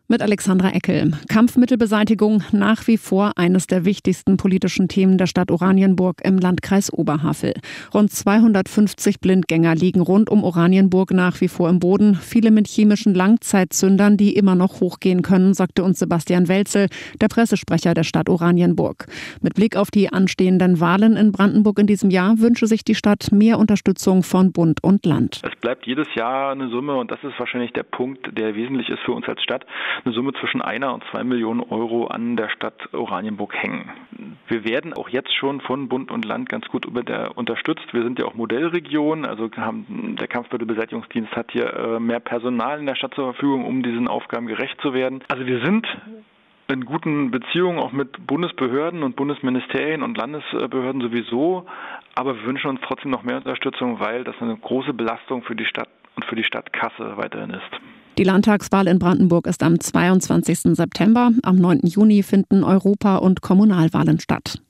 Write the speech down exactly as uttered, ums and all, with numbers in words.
Mit Alexandra Eckel. Kampfmittelbeseitigung nach wie vor eines der wichtigsten politischen Themen der Stadt Oranienburg im Landkreis Oberhavel. Rund zweihundertfünfzig Blindgänger liegen rund um Oranienburg nach wie vor im Boden. Viele mit chemischen Langzeitzündern, die immer noch hochgehen können, sagte uns Sebastian Welzel, der Pressesprecher der Stadt Oranienburg. Mit Blick auf die anstehenden Wahlen in Brandenburg in diesem Jahr wünsche sich die Stadt mehr Unterstützung von Bund und Land. Es bleibt jedes Jahr eine Summe, und das ist wahrscheinlich der Punkt, der wesentlich ist für uns als Stadt, eine Summe zwischen einer und zwei Millionen Euro an der Stadt Oranienburg hängen. Wir werden auch jetzt schon von Bund und Land ganz gut über der unterstützt. Wir sind ja auch Modellregion, also haben, der Kampfmittelbeseitigungsdienst hat hier äh, mehr Personal in der Stadt zur Verfügung, um diesen Aufgaben gerecht zu werden. Also wir sind in guten Beziehungen auch mit Bundesbehörden und Bundesministerien und Landesbehörden sowieso, aber wir wünschen uns trotzdem noch mehr Unterstützung, weil das eine große Belastung für die Stadt und für die Stadtkasse weiterhin ist. Die Landtagswahl in Brandenburg ist am zweiundzwanzigsten September. Am neunten Juni finden Europa- und Kommunalwahlen statt.